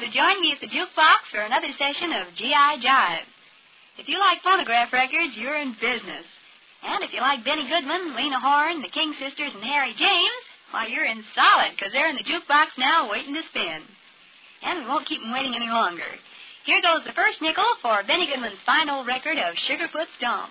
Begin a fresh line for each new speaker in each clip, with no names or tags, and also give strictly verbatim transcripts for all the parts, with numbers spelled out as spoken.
to join me at the jukebox for another session of G I Jive. If you like phonograph records, you're in business. And if you like Benny Goodman, Lena Horne, the King Sisters, and Harry James, why, you're in solid, because they're in the jukebox now waiting to spin. And we won't keep them waiting any longer. Here goes the first nickel for Benny Goodman's fine old record of Sugarfoot Stomp.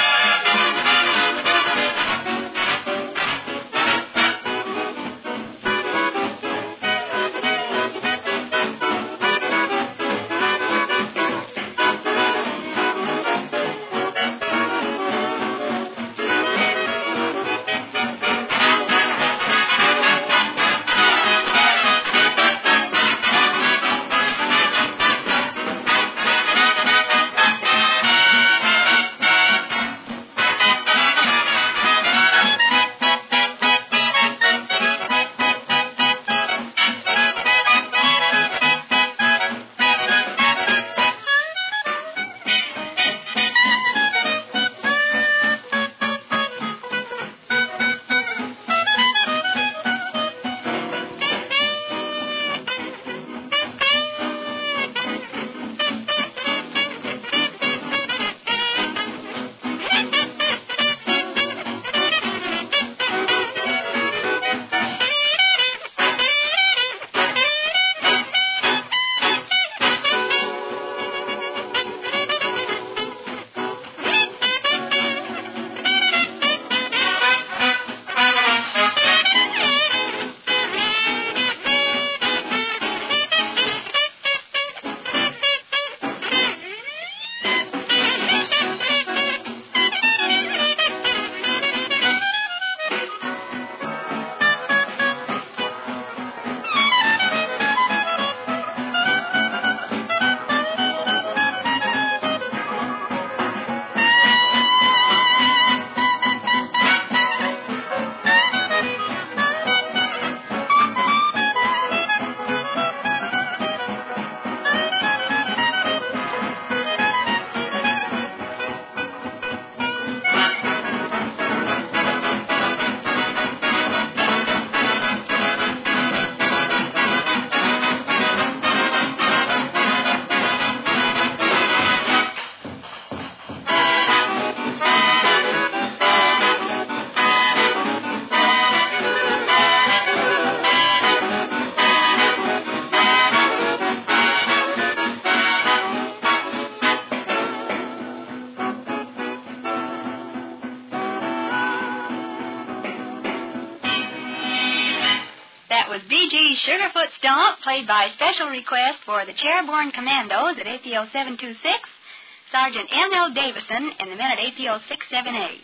Was Bee Gees' Sugarfoot Stomp, played by special request for the Chairborne Commandos at A P O seven two six, Sergeant M L Davison, and the men at A P O six seven eight.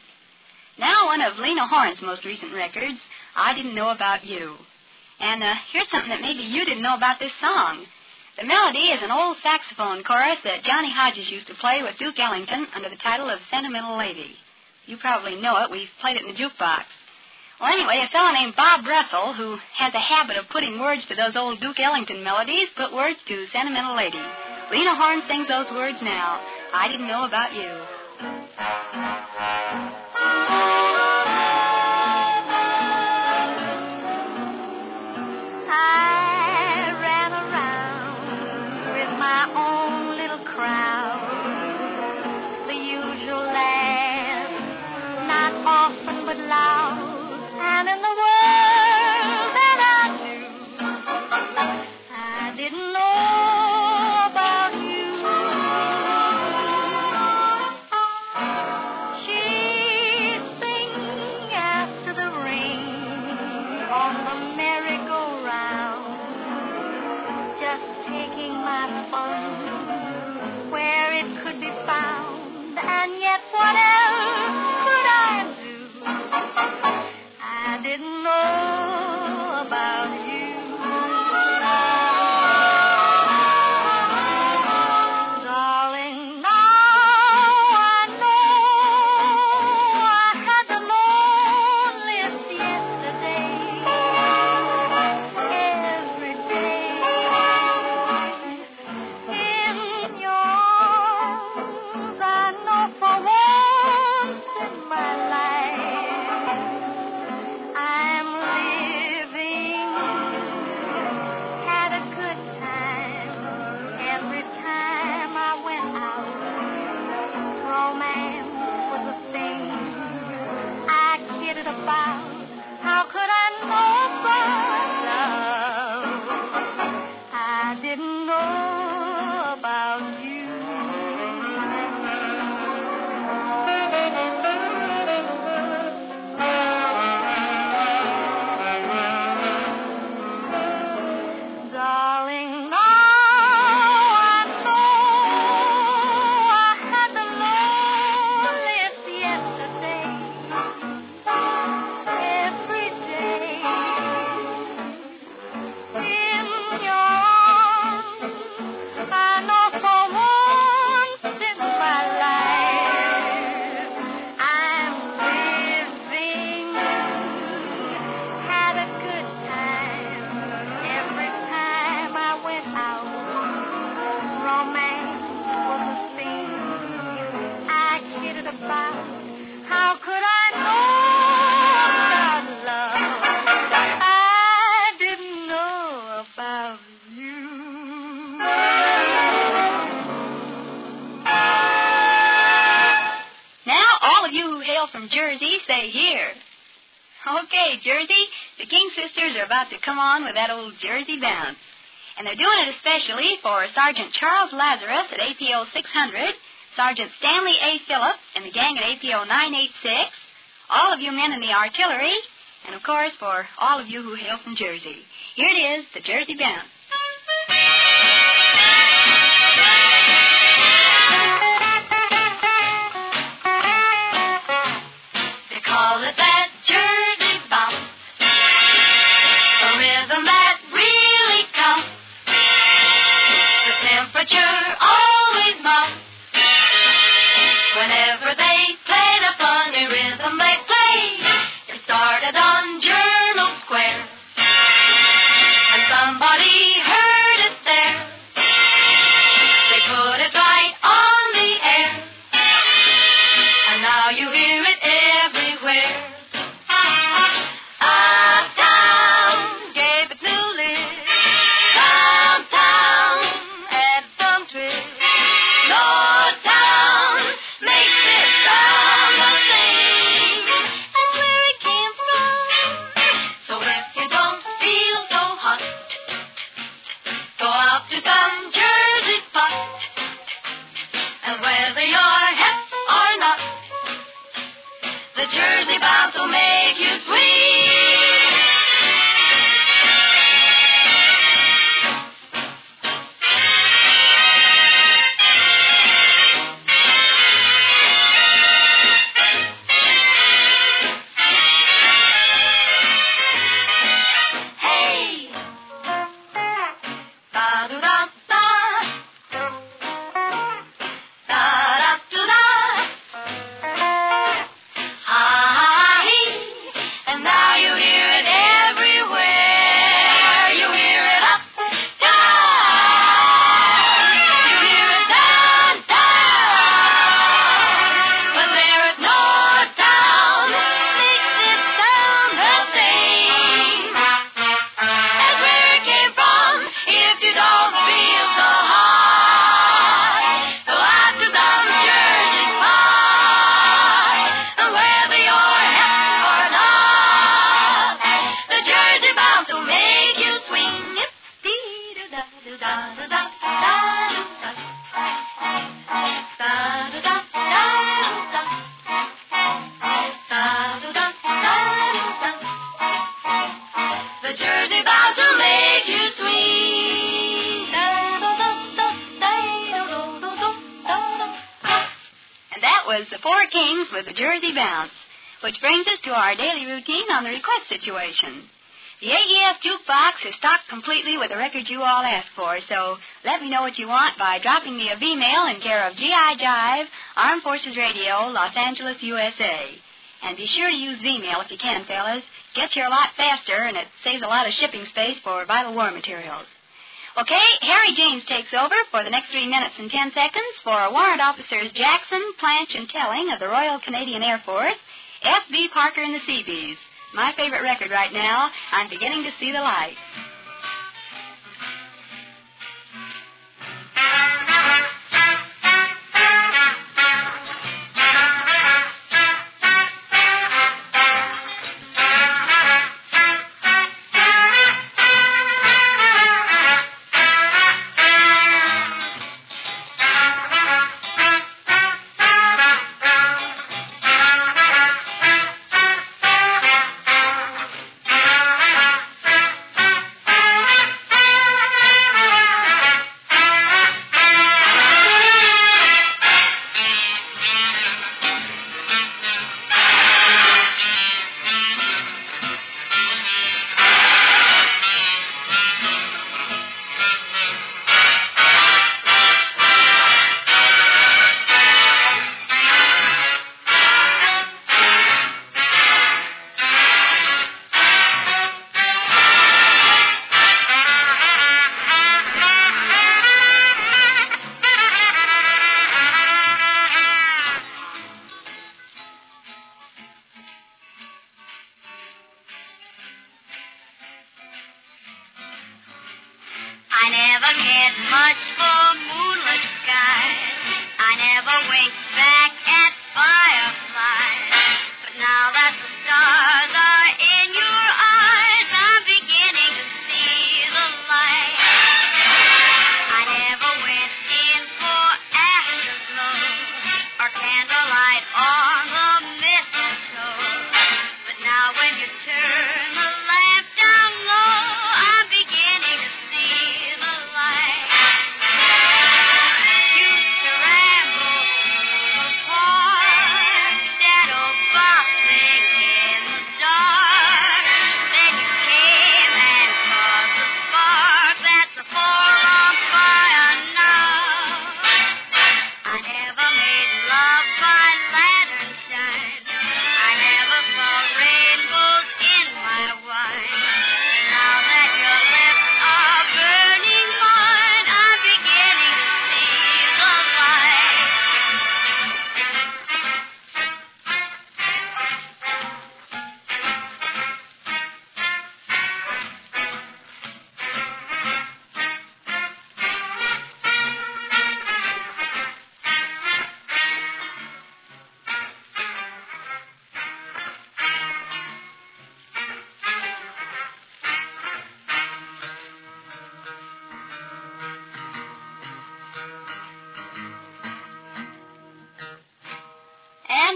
Now one of Lena Horne's most recent records, I Didn't Know About You. And uh, here's something that maybe you didn't know about this song. The melody is an old saxophone chorus that Johnny Hodges used to play with Duke Ellington under the title of Sentimental Lady. You probably know it. We've played it in the jukebox. Well, anyway, a fellow named Bob Russell, who has a habit of putting words to those old Duke Ellington melodies, put words to Sentimental Lady. Lena Horne sings those words now. I Didn't Know About You.
I ran around with my own little crowd. The usual laugh, not often but loud. And in the world that I knew, I didn't know about you.
hail from Jersey, say here. Okay, Jersey, the King Sisters are about to come on with that old Jersey bounce. And they're doing it especially for Sergeant Charles Lazarus at A P O six hundred, Sergeant Stanley A. Phillips and the gang at A P O nine eighty-six, all of you men in the artillery, and, of course, for all of you who hail from Jersey. Here it is, the Jersey Bounce.
They call it that Jersey bounce, a rhythm that really counts. The temperature always mounts whenever they play the funny rhythm they play. It started on Journal Square, and somebody heard it there. They put it right on the air, and now you hear it everywhere. Uptown gave it new lift, downtown added some twist. North Town makes it sound the same as where it came from. So if you don't feel so hot, go out to some Jersey spot, and whether you're hep or not, the Jersey bounce will make you sweet. Hey! Da-do-da-da. Da-da-do-da. Hi, and now you hear it everywhere. You hear it up, down. You hear it down, down. But there at North Town makes it sound the same as where it came from. If you don't feel so hot, go out to some Jersey spot, and whether you're hep or not, the Jersey bounce will make you swing. The Jersey bounce will make you swing.
And that was the Four Kings with the Jersey Bounce, which brings us to our daily routine on the request situation. The A E F Jukebox is stocked completely with the records you all ask for, so let me know what you want by dropping me a V-mail in care of G I Jive, Armed Forces Radio, Los Angeles, U S A. And be sure to use V-mail if you can, fellas. Gets here a lot faster, and it saves a lot of shipping space for vital war materials. Okay, Harry James takes over for the next three minutes and ten seconds for Warrant Officers Jackson, Planch, and Telling of the Royal Canadian Air Force, F B Parker and the Seabees. My favorite record right now, I'm Beginning to See the Light.
Thank you.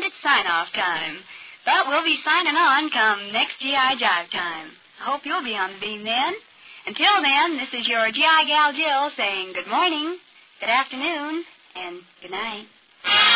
it's sign-off time. But we'll be signing on come next G I. Jive time. I hope you'll be on the beam then. Until then, this is your G I. Gal Jill saying good morning, good afternoon, and good night.